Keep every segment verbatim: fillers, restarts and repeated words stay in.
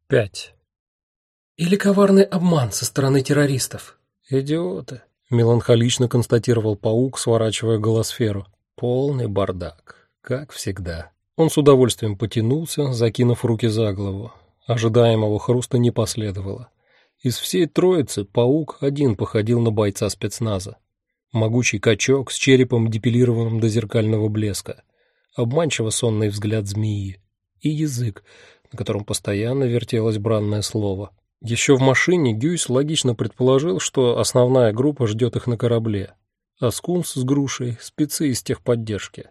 пять. Или коварный обман со стороны террористов. Идиоты, меланхолично констатировал паук, сворачивая голосферу. Полный бардак, как всегда. Он с удовольствием потянулся, закинув руки за голову. Ожидаемого хруста не последовало. Из всей троицы паук один походил на бойца спецназа. Могучий качок с черепом, депилированным до зеркального блеска, обманчиво сонный взгляд змеи и язык, на котором постоянно вертелось бранное слово. Еще в машине Гюйс логично предположил, что основная группа ждет их на корабле, а Скунс с Грушей — спецы из техподдержки.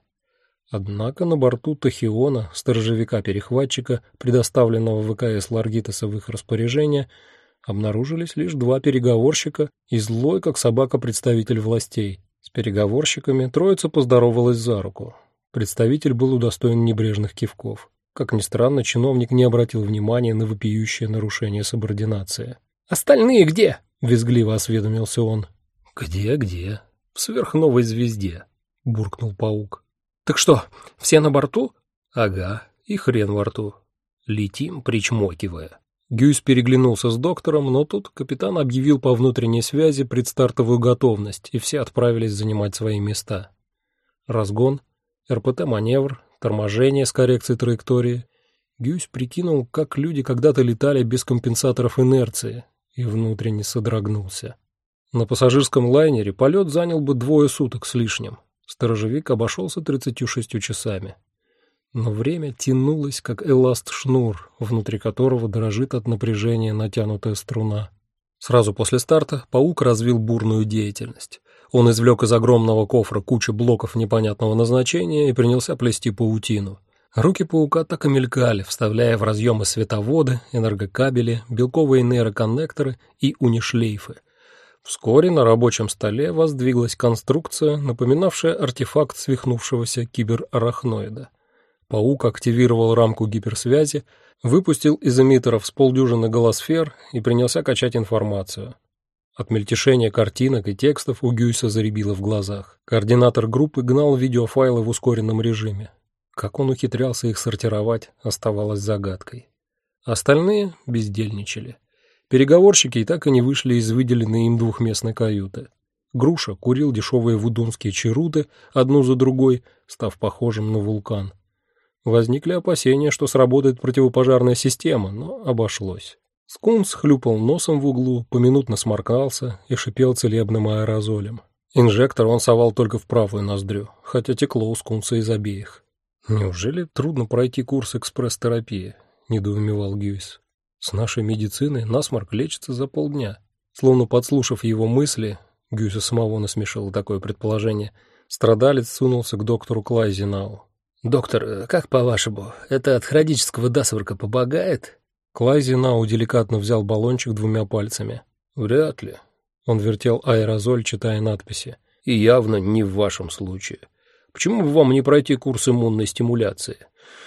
Однако на борту Тахиона, сторожевика-перехватчика, предоставленного ВКС Ларгитаса в их распоряжение, обнаружились лишь два переговорщика и злой, как собака, представитель властей. С переговорщиками троица поздоровалась за руку. Представитель был удостоен небрежных кивков. Как ни странно, чиновник не обратил внимания на вопиющее нарушение субординации. «Остальные где?» — визгливо осведомился он. «Где, где? В сверхновой звезде», — буркнул паук. «Так что, все на борту?» «Ага, и хрен во рту. Летим, причмокивая». Гюйс переглянулся с доктором, но тут капитан объявил по внутренней связи предстартовую готовность, и все отправились занимать свои места. Разгон, РПТ-маневр, торможение с коррекцией траектории. Гюйс прикинул, как люди когда-то летали без компенсаторов инерции, и внутренне содрогнулся. На пассажирском лайнере полет занял бы двое суток с лишним. Сторожевик обошелся тридцатью шестью часами. Но время тянулось, как эласт-шнур, внутри которого дрожит от напряжения натянутая струна. Сразу после старта паук развил бурную деятельность. Он извлек из огромного кофра кучу блоков непонятного назначения и принялся плести паутину. Руки паука так и мелькали, вставляя в разъемы световоды, энергокабели, белковые нейроконнекторы и унишлейфы. Вскоре на рабочем столе воздвиглась конструкция, напоминавшая артефакт свихнувшегося киберарахноида. Паук активировал рамку гиперсвязи, выпустил из эмиттеров с полдюжины голосфер и принялся качать информацию. От мельтешения картинок и текстов у Гюйса заребило в глазах. Координатор группы гнал видеофайлы в ускоренном режиме. Как он ухитрялся их сортировать, оставалось загадкой. Остальные бездельничали. Переговорщики и так и не вышли из выделенной им двухместной каюты. Груша курил дешевые вудунские чаруты одну за другой, став похожим на вулкан. Возникли опасения, что сработает противопожарная система, но обошлось. Скунс хлюпал носом в углу, поминутно сморкался и шипел целебным аэрозолем. Инжектор он совал только в правую ноздрю, хотя текло у Скунса из обеих. «Неужели трудно пройти курс экспресс-терапии?» — недоумевал Гюйс. «С нашей медициной насморк лечится за полдня». Словно подслушав его мысли, Гюйса самого насмешило такое предположение, страдалец сунулся к доктору Клайзенау. «Доктор, как по-вашему, это от хронического насморка помогает?» Клайзенау деликатно взял баллончик двумя пальцами. «Вряд ли». Он вертел аэрозоль, читая надписи. «И явно не в вашем случае. Почему бы вам не пройти курс иммунной стимуляции?»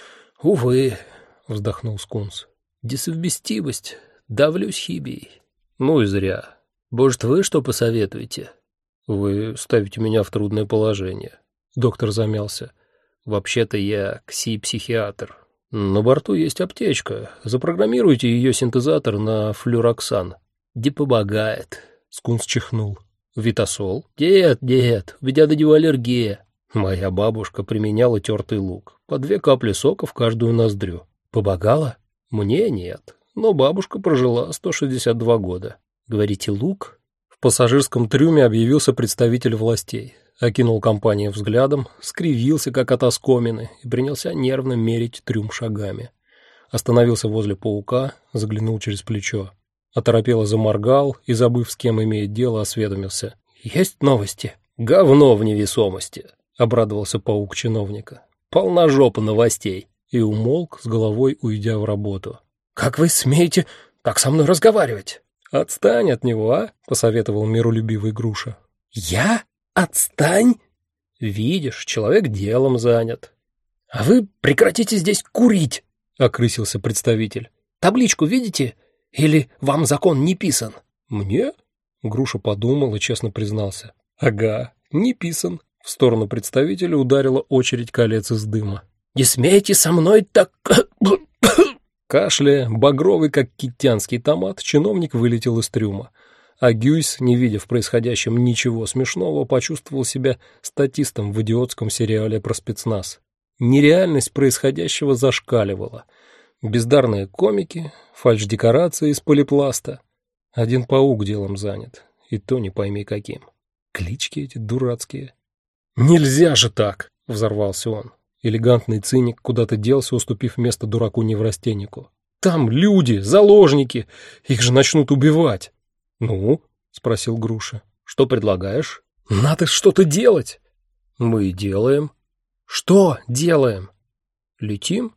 «Увы», — вздохнул Скунс. «Несовместимость. Давлюсь химией». «Ну и зря. Может, вы что посоветуете?» «Вы ставите меня в трудное положение». Доктор замялся. «Вообще-то я кси-психиатр. На борту есть аптечка. Запрограммируйте ее синтезатор на флюроксан». «Не помогает», — Скунс чихнул. «Витасол?» «Нет, нет, у меня на него аллергия». Моя бабушка применяла тертый лук. По две капли сока в каждую ноздрю. Помогало? Мне нет. Но бабушка прожила сто шестьдесят два года. Говорите, лук? В пассажирском трюме объявился представитель властей. Окинул компанию взглядом, скривился, как от оскомины, и принялся нервно мерить трюм шагами. Остановился возле паука, заглянул через плечо. Оторопело заморгал и, забыв, с кем имеет дело, осведомился. «Есть новости?» «Говно в невесомости», — обрадовался паук чиновника. «Полна жопа новостей». И умолк, с головой уйдя в работу. «Как вы смеете так со мной разговаривать?» «Отстань от него, а?» — посоветовал миролюбивый Груша. «Я? Отстань?» «Видишь, человек делом занят». «А вы прекратите здесь курить!» — окрысился представитель. «Табличку видите? Или вам закон не писан?» «Мне?» — Груша подумал и честно признался. «Ага, не писан». В сторону представителя ударила очередь колец из дыма. «Не смейте со мной так...» Кашляя, багровый как китянский томат, чиновник вылетел из трюма. А Гюйс, не видя в происходящем ничего смешного, почувствовал себя статистом в идиотском сериале про спецназ. Нереальность происходящего зашкаливала. Бездарные комики, фальшдекорации из полипласта. Один паук делом занят, и то не пойми каким. Клички эти дурацкие. «Нельзя же так!» — взорвался он. Элегантный циник куда-то делся, уступив место дураку-неврастеннику. «Там люди, заложники! Их же начнут убивать!» «Ну?» — спросил Груша. «Что предлагаешь?» «Надо что-то делать!» «Мы и делаем». «Что делаем?» «Летим?»